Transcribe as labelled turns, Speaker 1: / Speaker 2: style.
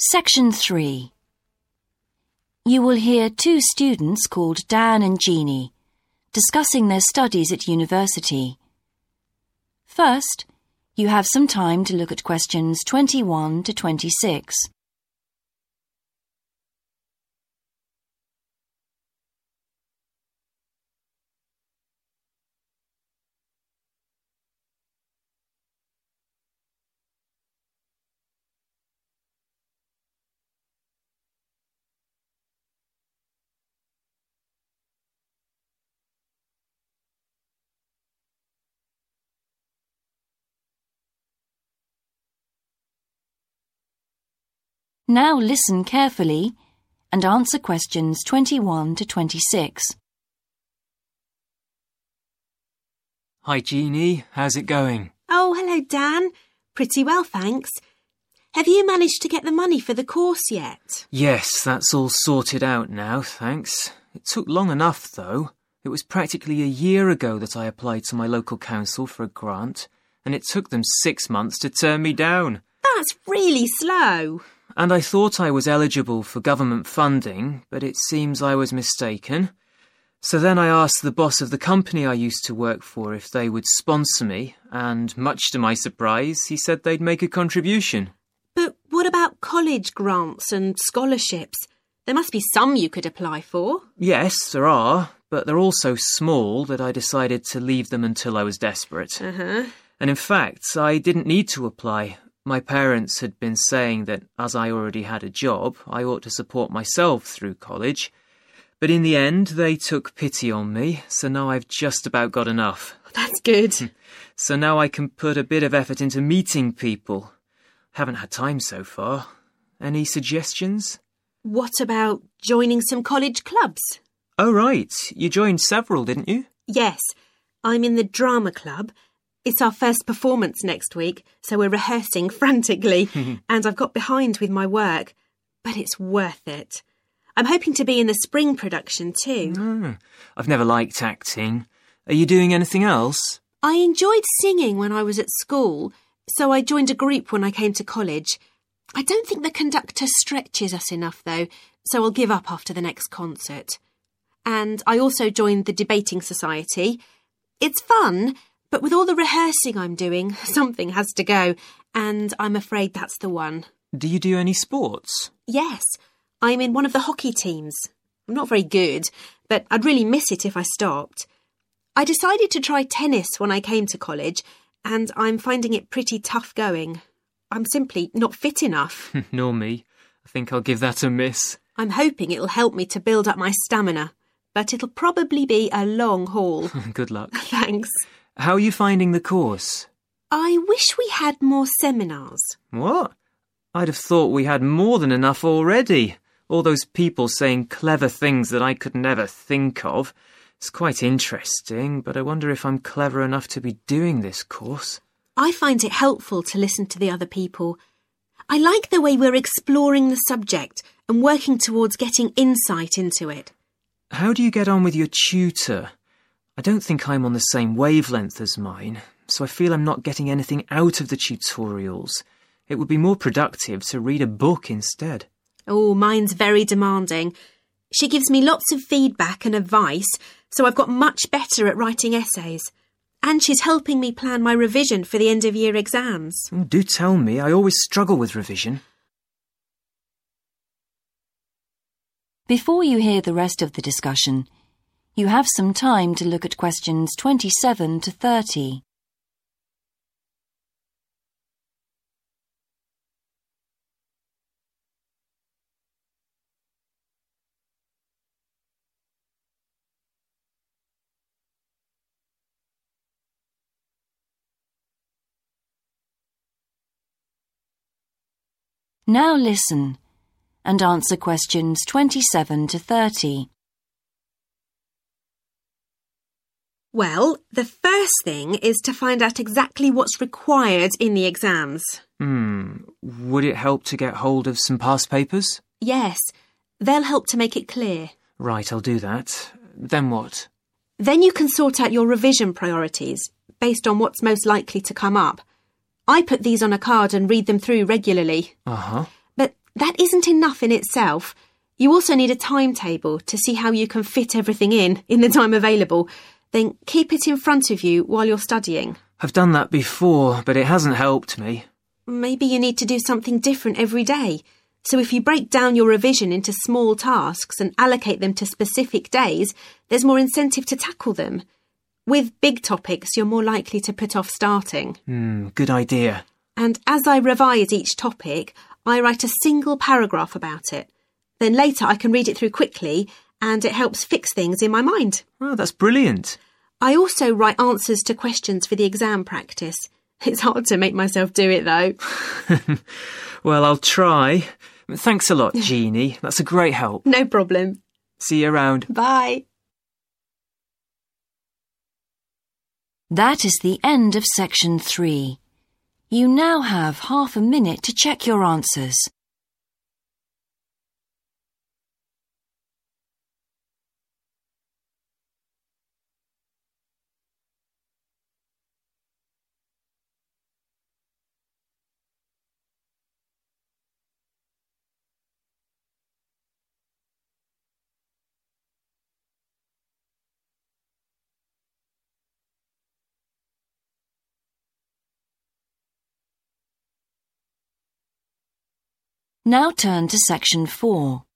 Speaker 1: Section 3. You will hear two students called Dan and Jeannie discussing their studies at university. First, you have some time to look at questions 21 to 26. Now listen carefully and answer questions 21 to 26.
Speaker 2: Hi, Jeannie. How's it going?
Speaker 3: Oh, hello, Dan. Pretty well, thanks. Have you managed to get the money for the course yet?
Speaker 2: Yes, that's all sorted out now, thanks. It took long enough, though. It was practically a year ago that I applied to my local council for a grant, and it took them 6 months to turn me down.
Speaker 3: That's really slow.
Speaker 2: And I thought I was eligible for government funding, but it seems I was mistaken. So then I asked the boss of the company I used to work for if they would sponsor me, and much to my surprise, he said they'd make a contribution.
Speaker 3: But what about college grants and scholarships? There must be some you could apply for.
Speaker 2: Yes, there are, but they're all so small that I decided to leave them until I was desperate.
Speaker 3: Uh-huh.
Speaker 2: And in fact, I didn't need to apply. My parents had been saying that as I already had a job, I ought to support myself through college. But in the end, they took pity on me, so now I've just about got enough.
Speaker 3: That's good.
Speaker 2: So now I can put a bit of effort into meeting people. Haven't had time so far. Any suggestions?
Speaker 3: What about joining some college clubs?
Speaker 2: Oh, right. You joined several, didn't you?
Speaker 3: Yes. I'm in the drama club. It's our first performance next week, so we're rehearsing frantically, and I've got behind with my work. But it's worth it. I'm hoping to be in the spring production too.
Speaker 2: I've never liked acting. Are you doing anything else?
Speaker 3: I enjoyed singing when I was at school, so I joined a group when I came to college. I don't think the conductor stretches us enough, though, so I'll give up after the next concert. And I also joined the debating society. It's fun, but with all the rehearsing I'm doing, something has to go, and I'm afraid that's the one.
Speaker 2: Do you do any sports?
Speaker 3: Yes, I'm in one of the hockey teams. I'm not very good, but I'd really miss it if I stopped. I decided to try tennis when I came to college, and I'm finding it pretty tough going. I'm simply not fit enough.
Speaker 2: Nor me. I think I'll give that a miss.
Speaker 3: I'm hoping it'll help me to build up my stamina, but it'll probably be a long haul.
Speaker 2: Good luck.
Speaker 3: Thanks.
Speaker 2: How are you finding the course?
Speaker 3: I wish we had more seminars.
Speaker 2: What? I'd have thought we had more than enough already. All those people saying clever things that I could never think of. It's quite interesting, but I wonder if I'm clever enough to be doing this course.
Speaker 3: I find it helpful to listen to the other people. I like the way we're exploring the subject and working towards getting insight into it.
Speaker 2: How do you get on with your tutor? I don't think I'm on the same wavelength as mine, so I feel I'm not getting anything out of the tutorials. It would be more productive to read a book instead.
Speaker 3: Oh, mine's very demanding. She gives me lots of feedback and advice, so I've got much better at writing essays. And she's helping me plan my revision for the end-of-year exams.
Speaker 2: Oh, do tell me. I always struggle with revision.
Speaker 1: Before you hear the rest of the discussion, you have some time to look at questions 27 to 30. Now listen and answer questions 27 to 30.
Speaker 3: Well, the first thing is to find out exactly what's required in the exams.
Speaker 2: Would it help to get hold of some past papers?
Speaker 3: Yes, they'll help to make it clear.
Speaker 2: Right, I'll do that. Then what?
Speaker 3: Then you can sort out your revision priorities based on what's most likely to come up. I put these on a card and read them through regularly.
Speaker 2: Uh-huh.
Speaker 3: But that isn't enough in itself. You also need a timetable to see how you can fit everything in the time available. Then keep it in front of you while you're studying.
Speaker 2: I've done that before, but it hasn't helped me.
Speaker 3: Maybe you need to do something different every day. So if you break down your revision into small tasks and allocate them to specific days, there's more incentive to tackle them. With big topics, you're more likely to put off starting.
Speaker 2: Good idea.
Speaker 3: And as I revise each topic, I write a single paragraph about it. Then later I can read it through quickly and it helps fix things in my mind.
Speaker 2: Oh, that's brilliant.
Speaker 3: I also write answers to questions for the exam practice. It's hard to make myself do it though.
Speaker 2: Well, I'll try. Thanks a lot, Jeannie. That's a great help.
Speaker 3: No problem.
Speaker 2: See you around.
Speaker 3: Bye.
Speaker 1: That is the end of section 3. You now have half a minute to check your answers. Now turn to section 4.